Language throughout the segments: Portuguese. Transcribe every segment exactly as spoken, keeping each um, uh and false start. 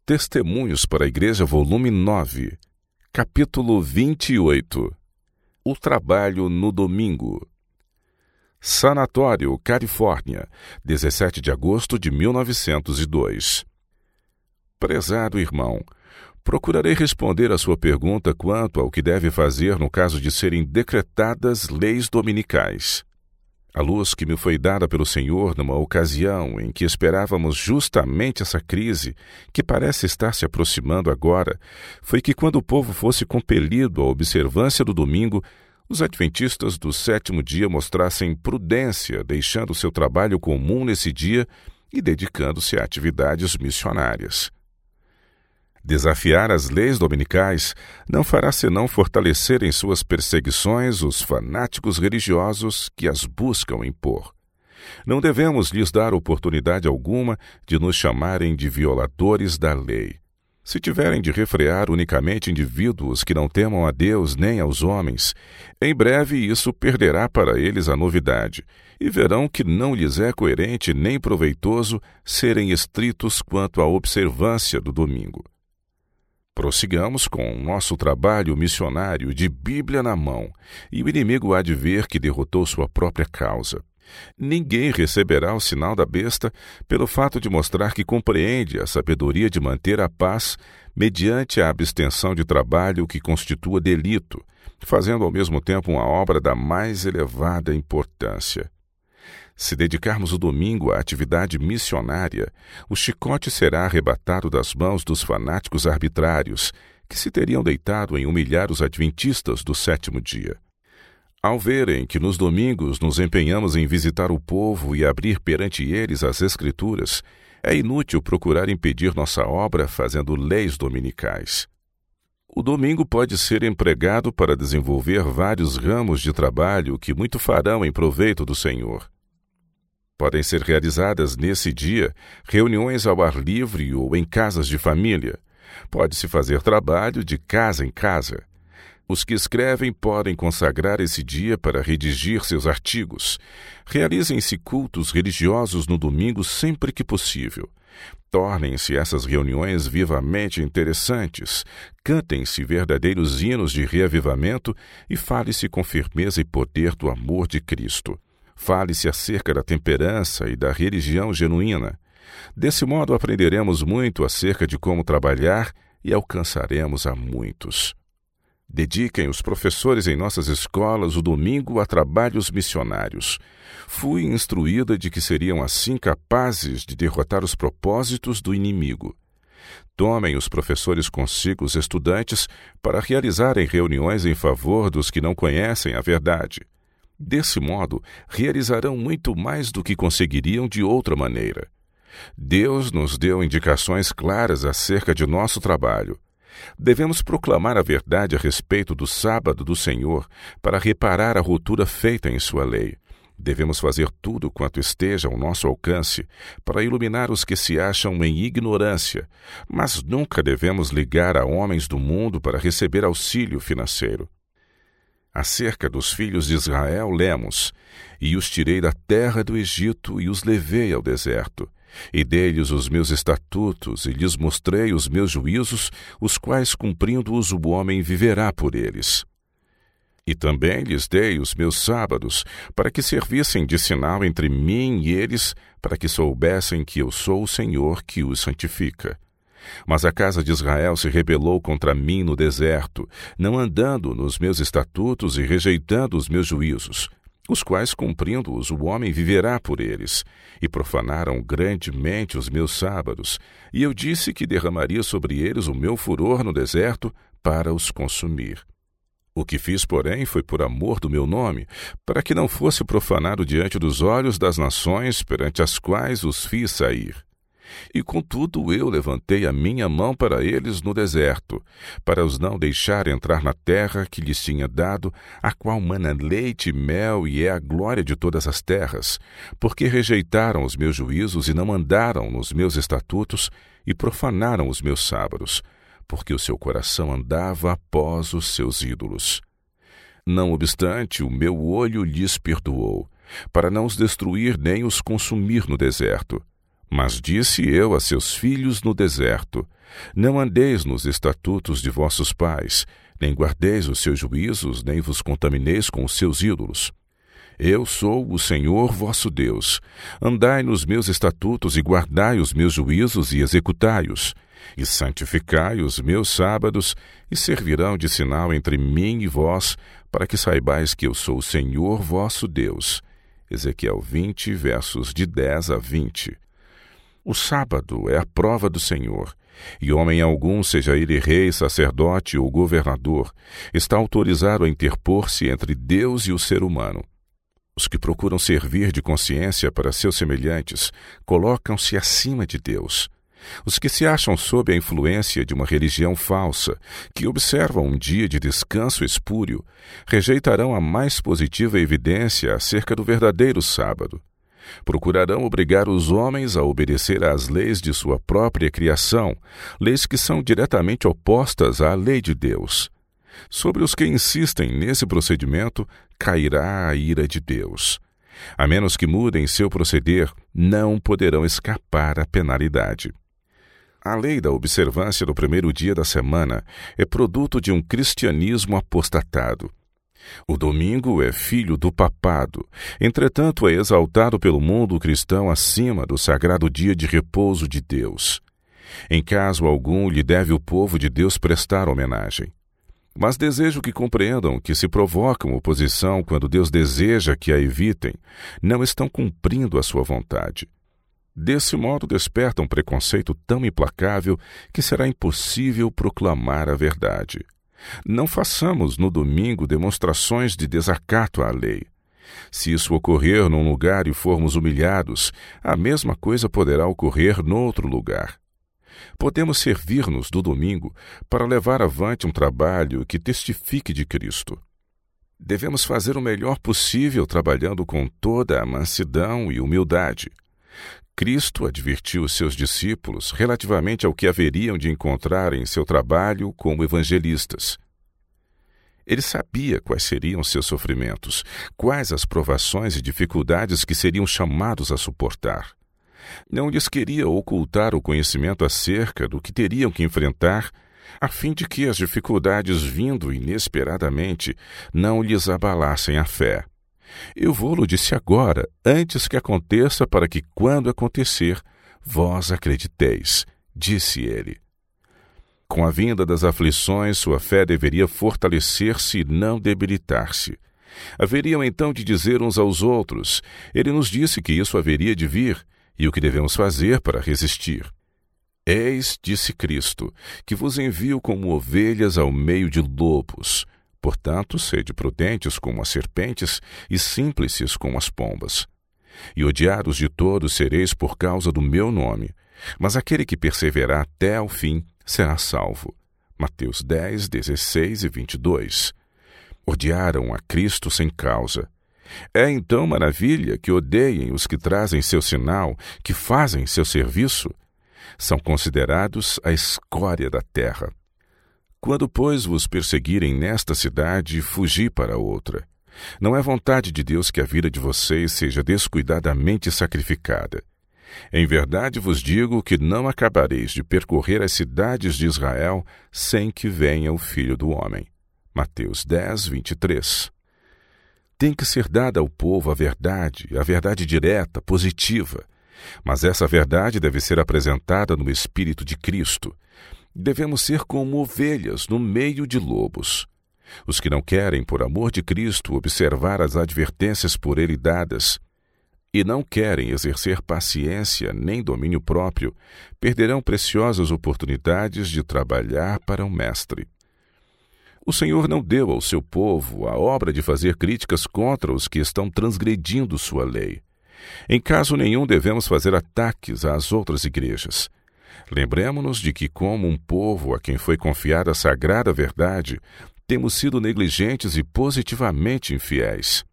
Testemunhos para a Igreja, volume nove, capítulo vinte e oito. O trabalho no domingo. Sanatório, Califórnia, dezessete de agosto de mil novecentos e dois. Prezado irmão, procurarei responder a sua pergunta quanto ao que deve fazer no caso de serem decretadas leis dominicais. A luz que me foi dada pelo Senhor numa ocasião em que esperávamos justamente essa crise, que parece estar se aproximando agora, foi que quando o povo fosse compelido à observância do domingo, os adventistas do sétimo dia mostrassem prudência, deixando seu trabalho comum nesse dia e dedicando-se a atividades missionárias. Desafiar as leis dominicais não fará senão fortalecer em suas perseguições os fanáticos religiosos que as buscam impor. Não devemos lhes dar oportunidade alguma de nos chamarem de violadores da lei. Se tiverem de refrear unicamente indivíduos que não temam a Deus nem aos homens, em breve isso perderá para eles a novidade, e verão que não lhes é coerente nem proveitoso serem estritos quanto à observância do domingo. Prossigamos com o nosso trabalho missionário de Bíblia na mão, e o inimigo há de ver que derrotou sua própria causa. Ninguém receberá o sinal da besta pelo fato de mostrar que compreende a sabedoria de manter a paz mediante a abstenção de trabalho que constitua delito, fazendo ao mesmo tempo uma obra da mais elevada importância. Se dedicarmos o domingo à atividade missionária, o chicote será arrebatado das mãos dos fanáticos arbitrários, que se teriam deitado em humilhar os adventistas do sétimo dia. Ao verem que nos domingos nos empenhamos em visitar o povo e abrir perante eles as Escrituras, é inútil procurar impedir nossa obra fazendo leis dominicais. O domingo pode ser empregado para desenvolver vários ramos de trabalho que muito farão em proveito do Senhor. Podem ser realizadas nesse dia reuniões ao ar livre ou em casas de família. Pode-se fazer trabalho de casa em casa. Os que escrevem podem consagrar esse dia para redigir seus artigos. Realizem-se cultos religiosos no domingo sempre que possível. Tornem-se essas reuniões vivamente interessantes. Cantem-se verdadeiros hinos de reavivamento e fale-se com firmeza e poder do amor de Cristo. Fale-se acerca da temperança e da religião genuína. Desse modo aprenderemos muito acerca de como trabalhar e alcançaremos a muitos. Dediquem os professores em nossas escolas o domingo a trabalhos missionários. Fui instruída de que seriam assim capazes de derrotar os propósitos do inimigo. Tomem os professores consigo os estudantes para realizarem reuniões em favor dos que não conhecem a verdade. Desse modo, realizarão muito mais do que conseguiriam de outra maneira. Deus nos deu indicações claras acerca de nosso trabalho. Devemos proclamar a verdade a respeito do sábado do Senhor para reparar a ruptura feita em sua lei. Devemos fazer tudo quanto esteja ao nosso alcance para iluminar os que se acham em ignorância, mas nunca devemos ligar a homens do mundo para receber auxílio financeiro. Acerca dos filhos de Israel lemos: E os tirei da terra do Egito e os levei ao deserto. E dei-lhes os meus estatutos e lhes mostrei os meus juízos, os quais cumprindo-os o homem viverá por eles. E também lhes dei os meus sábados, para que servissem de sinal entre mim e eles, para que soubessem que eu sou o Senhor que os santifica. Mas a casa de Israel se rebelou contra mim no deserto, não andando nos meus estatutos e rejeitando os meus juízos, os quais, cumprindo-os, o homem viverá por eles, e profanaram grandemente os meus sábados, e eu disse que derramaria sobre eles o meu furor no deserto para os consumir. O que fiz, porém, foi por amor do meu nome, para que não fosse profanado diante dos olhos das nações perante as quais os fiz sair. E contudo eu levantei a minha mão para eles no deserto, para os não deixar entrar na terra que lhes tinha dado, a qual mana leite e mel e é a glória de todas as terras, porque rejeitaram os meus juízos e não andaram nos meus estatutos e profanaram os meus sábados, porque o seu coração andava após os seus ídolos. Não obstante, o meu olho lhes perdoou, para não os destruir nem os consumir no deserto. Mas disse eu a seus filhos no deserto: não andeis nos estatutos de vossos pais, nem guardeis os seus juízos, nem vos contamineis com os seus ídolos. Eu sou o Senhor vosso Deus. Andai nos meus estatutos e guardai os meus juízos e executai-os. E santificai os meus sábados, e servirão de sinal entre mim e vós, para que saibais que eu sou o Senhor vosso Deus. Ezequiel vinte, versos de dez a vinte. O sábado é a prova do Senhor, e homem algum, seja ele rei, sacerdote ou governador, está autorizado a interpor-se entre Deus e o ser humano. Os que procuram servir de consciência para seus semelhantes colocam-se acima de Deus. Os que se acham sob a influência de uma religião falsa, que observam um dia de descanso espúrio, rejeitarão a mais positiva evidência acerca do verdadeiro sábado. Procurarão obrigar os homens a obedecer às leis de sua própria criação, leis que são diretamente opostas à lei de Deus. Sobre os que insistem nesse procedimento, cairá a ira de Deus. A menos que mudem seu proceder, não poderão escapar à penalidade. A lei da observância do primeiro dia da semana é produto de um cristianismo apostatado. O domingo é filho do papado, entretanto é exaltado pelo mundo cristão acima do sagrado dia de repouso de Deus. Em caso algum lhe deve o povo de Deus prestar homenagem. Mas desejo que compreendam que se provocam oposição quando Deus deseja que a evitem, não estão cumprindo a sua vontade. Desse modo despertam um preconceito tão implacável que será impossível proclamar a verdade. Não façamos no domingo demonstrações de desacato à lei. Se isso ocorrer num lugar e formos humilhados, a mesma coisa poderá ocorrer noutro lugar. Podemos servir-nos do domingo para levar avante um trabalho que testifique de Cristo. Devemos fazer o melhor possível trabalhando com toda a mansidão e humildade. Cristo advertiu os seus discípulos relativamente ao que haveriam de encontrar em seu trabalho como evangelistas. Ele sabia quais seriam seus sofrimentos, quais as provações e dificuldades que seriam chamados a suportar. Não lhes queria ocultar o conhecimento acerca do que teriam que enfrentar, a fim de que as dificuldades vindo inesperadamente não lhes abalassem a fé. Eu vou-lo disse agora, antes que aconteça, para que, quando acontecer, vós acrediteis, disse ele. Com a vinda das aflições, sua fé deveria fortalecer-se e não debilitar-se. Haveriam então de dizer uns aos outros: ele nos disse que isso haveria de vir, e o que devemos fazer para resistir. Eis, disse Cristo, que vos envio como ovelhas ao meio de lobos. Portanto, sede prudentes como as serpentes e simples como as pombas. E odiados de todos sereis por causa do meu nome, mas aquele que perseverar até ao fim será salvo. Mateus dez, dezesseis e vinte e dois. Odiaram a Cristo sem causa. É então maravilha que odeiem os que trazem seu sinal, que fazem seu serviço? São considerados a escória da terra. Quando, pois, vos perseguirem nesta cidade, fugi para outra. Não é vontade de Deus que a vida de vocês seja descuidadamente sacrificada. Em verdade vos digo que não acabareis de percorrer as cidades de Israel sem que venha o Filho do Homem. Mateus dez, vinte e três. Tem que ser dada ao povo a verdade, a verdade direta, positiva. Mas essa verdade deve ser apresentada no Espírito de Cristo. Devemos ser como ovelhas no meio de lobos. Os que não querem, por amor de Cristo, observar as advertências por ele dadas, e não querem exercer paciência nem domínio próprio, perderão preciosas oportunidades de trabalhar para o Mestre. O Senhor não deu ao seu povo a obra de fazer críticas contra os que estão transgredindo sua lei. Em caso nenhum devemos fazer ataques às outras igrejas. Lembremo-nos de que, como um povo a quem foi confiada a sagrada verdade, temos sido negligentes e positivamente infiéis.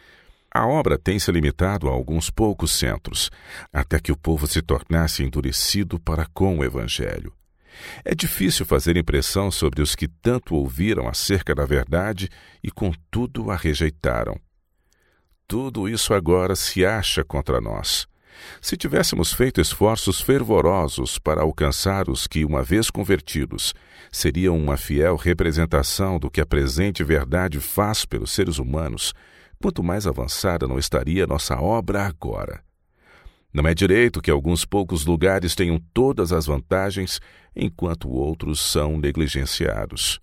A obra tem se limitado a alguns poucos centros, até que o povo se tornasse endurecido para com o Evangelho. É difícil fazer impressão sobre os que tanto ouviram acerca da verdade e, contudo, a rejeitaram. Tudo isso agora se acha contra nós. Se tivéssemos feito esforços fervorosos para alcançar os que, uma vez convertidos, seriam uma fiel representação do que a presente verdade faz pelos seres humanos, quanto mais avançada não estaria nossa obra agora. Não é direito que alguns poucos lugares tenham todas as vantagens, enquanto outros são negligenciados.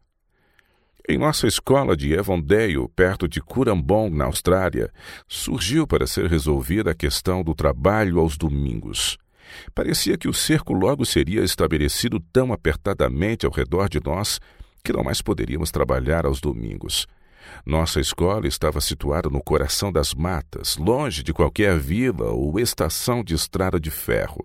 Em nossa escola de Avondale, perto de Currambong, na Austrália, surgiu para ser resolvida a questão do trabalho aos domingos. Parecia que o cerco logo seria estabelecido tão apertadamente ao redor de nós que não mais poderíamos trabalhar aos domingos. Nossa escola estava situada no coração das matas, longe de qualquer vila ou estação de estrada de ferro.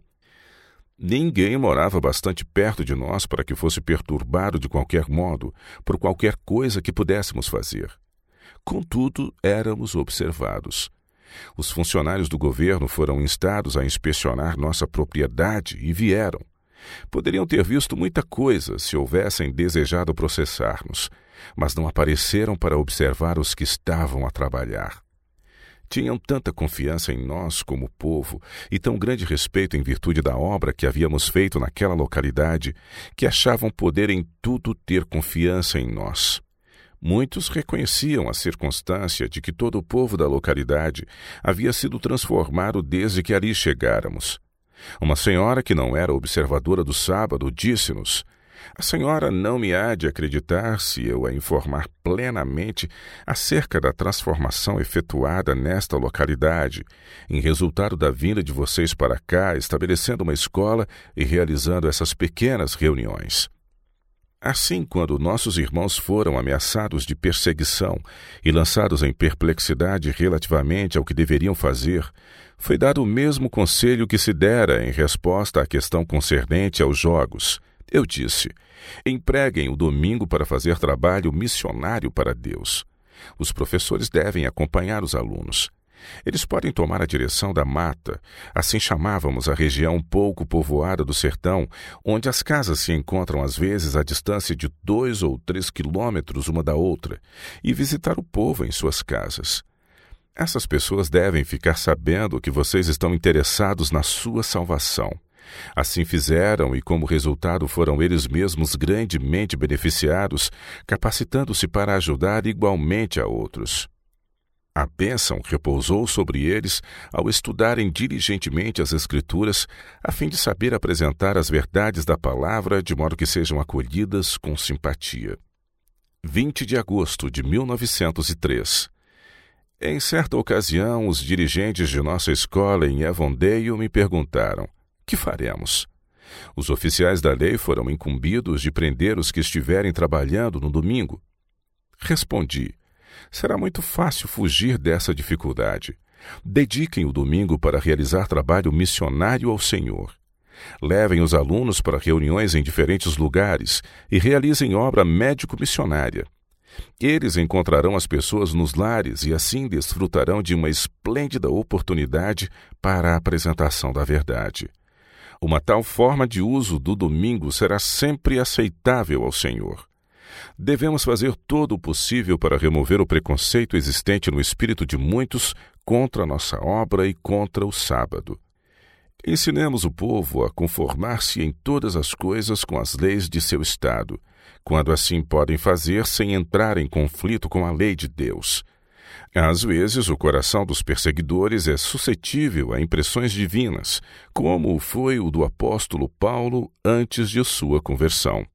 Ninguém morava bastante perto de nós para que fosse perturbado de qualquer modo por qualquer coisa que pudéssemos fazer. Contudo, éramos observados. Os funcionários do governo foram instados a inspecionar nossa propriedade e vieram. Poderiam ter visto muita coisa se houvessem desejado processar-nos, mas não apareceram para observar os que estavam a trabalhar. Tinham tanta confiança em nós como povo e tão grande respeito em virtude da obra que havíamos feito naquela localidade que achavam poder em tudo ter confiança em nós. Muitos reconheciam a circunstância de que todo o povo da localidade havia sido transformado desde que ali chegáramos. Uma senhora que não era observadora do sábado disse-nos: "A senhora não me há de acreditar se eu a informar plenamente acerca da transformação efetuada nesta localidade, em resultado da vinda de vocês para cá, estabelecendo uma escola e realizando essas pequenas reuniões." Assim, quando nossos irmãos foram ameaçados de perseguição e lançados em perplexidade relativamente ao que deveriam fazer, foi dado o mesmo conselho que se dera em resposta à questão concernente aos jogos. Eu disse: empreguem o domingo para fazer trabalho missionário para Deus. Os professores devem acompanhar os alunos. Eles podem tomar a direção da mata, assim chamávamos a região pouco povoada do sertão, onde as casas se encontram às vezes à distância de dois ou três quilômetros uma da outra, e visitar o povo em suas casas. Essas pessoas devem ficar sabendo que vocês estão interessados na sua salvação. Assim fizeram e, como resultado, foram eles mesmos grandemente beneficiados, capacitando-se para ajudar igualmente a outros. A bênção repousou sobre eles ao estudarem diligentemente as Escrituras, a fim de saber apresentar as verdades da palavra de modo que sejam acolhidas com simpatia. vinte de agosto de mil novecentos e três. Em certa ocasião, os dirigentes de nossa escola em Avondale me perguntaram: que faremos? Os oficiais da lei foram incumbidos de prender os que estiverem trabalhando no domingo. Respondi: será muito fácil fugir dessa dificuldade. Dediquem o domingo para realizar trabalho missionário ao Senhor. Levem os alunos para reuniões em diferentes lugares e realizem obra médico-missionária. Eles encontrarão as pessoas nos lares e assim desfrutarão de uma esplêndida oportunidade para a apresentação da verdade. Uma tal forma de uso do domingo será sempre aceitável ao Senhor. Devemos fazer todo o possível para remover o preconceito existente no espírito de muitos contra a nossa obra e contra o sábado. Ensinemos o povo a conformar-se em todas as coisas com as leis de seu estado, quando assim podem fazer sem entrar em conflito com a lei de Deus. Às vezes, o coração dos perseguidores é suscetível a impressões divinas, como foi o do apóstolo Paulo antes de sua conversão.